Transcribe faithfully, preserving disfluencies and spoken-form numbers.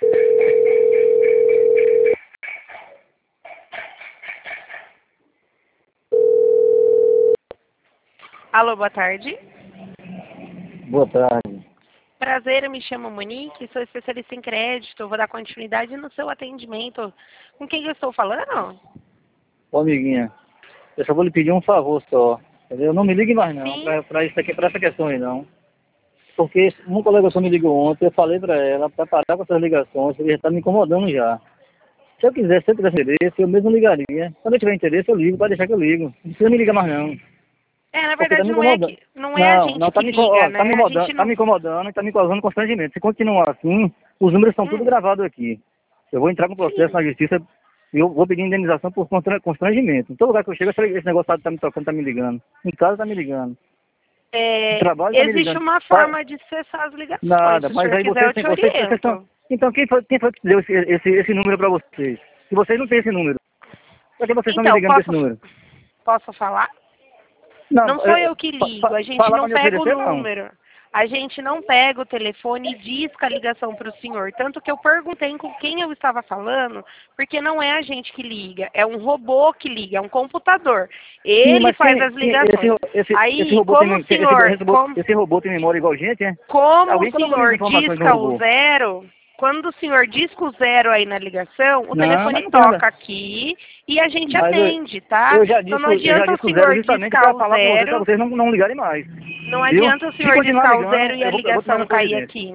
Alô, boa tarde. Boa tarde. Prazer, eu me chamo Monique, sou especialista em crédito. Eu vou dar continuidade no seu atendimento. Com quem eu estou falando? Ô, amiguinha, eu só vou lhe pedir um favor só. Entendeu? Não me ligue mais não, pra, pra, isso aqui, pra essa questão aí não. Porque um colega só me ligou ontem, eu falei pra ela pra parar com essas ligações, ele já tá me incomodando já. Se eu quiser, se eu tivesse interesse, eu mesmo ligaria. Quando eu tiver interesse, eu ligo, pode deixar que eu ligo. Não precisa me ligar mais não. É, na Porque tá verdade me não é, incomodando. que, não é a Não, gente não, tá que me, inco- liga, ó, né? tá me A incomodando, gente tá não... me incomodando e tá me causando constrangimento. Se continuar assim, os números estão tudo Hum, gravados aqui. Eu vou entrar com processo sim. na justiça e eu vou pedir indenização por constra- constrangimento. Em todo lugar que eu chego, esse esse negócio tá, tá me tocando, tá me ligando. Em casa tá me ligando. No É, trabalho tá me existe ligando. uma Tá- forma de cessar as ligações. Nada, Se o mas senhor aí quiser, vocês eu têm, te vocês, vocês estão... oriento. Então quem foi, quem foi que deu esse, esse, esse número pra vocês? Se vocês não têm esse número, por que vocês estão me Então, ligando com esse posso, número? posso falar? Não, Não sou é, eu que fa- ligo, fa- a gente falar pra não me pega o oferecer, não. número. A gente não pega o telefone e disca a ligação para o senhor. Tanto que eu perguntei com quem eu estava falando, porque não é a gente que liga, é um robô que liga, é um computador. Sim, Ele mas faz quem, as quem- esse, ligações. esse, esse Aí, robô tem, como o mem- tem- esse, senhor, esse, robô, como, esse robô tem memória igual a gente, é? como o Alguém colocou minhas senhor informações no disca o robô. zero, quando o senhor disca o zero aí na ligação, o Não, telefone mas não tem nada. toca aqui e a gente Mas eu, atende, tá? eu já Então disse, não eu já adianta o disse o zero senhor justamente discar para o falar com vocês, para zero, vocês não, não ligarem mais. não Viu? adianta o Se senhor continuar discar o zero ligando, e a eu vou, eu vou tomar ligação na cair providência. aqui.